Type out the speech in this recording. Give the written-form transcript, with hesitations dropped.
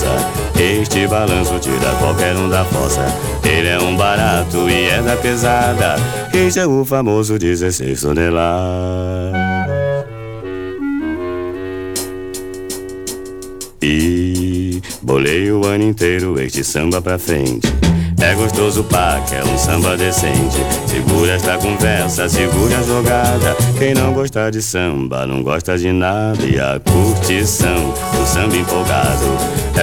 força. Este balanço tira qualquer um da fossa. Ele é um barato e é da pesada. Este é o famoso 16 toneladas. E bolei o ano inteiro este samba pra frente. É gostoso pá, que é um samba decente. Segura esta conversa, segura a jogada. Quem não gosta de samba, não gosta de nada. E a curtição do samba empolgado